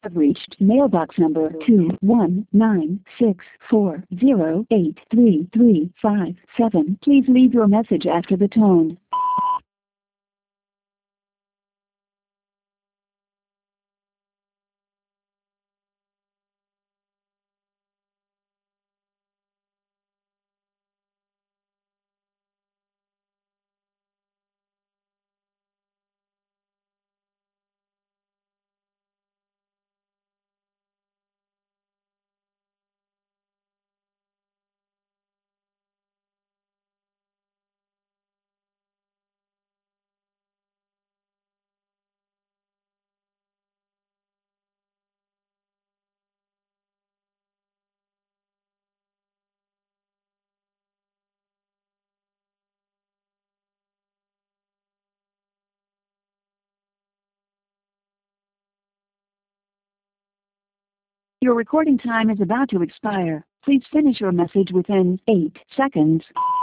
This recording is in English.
have reached mailbox number 21964083357. Please leave your message after the tone. Your recording time is about to expire. Please finish your message within 8 seconds.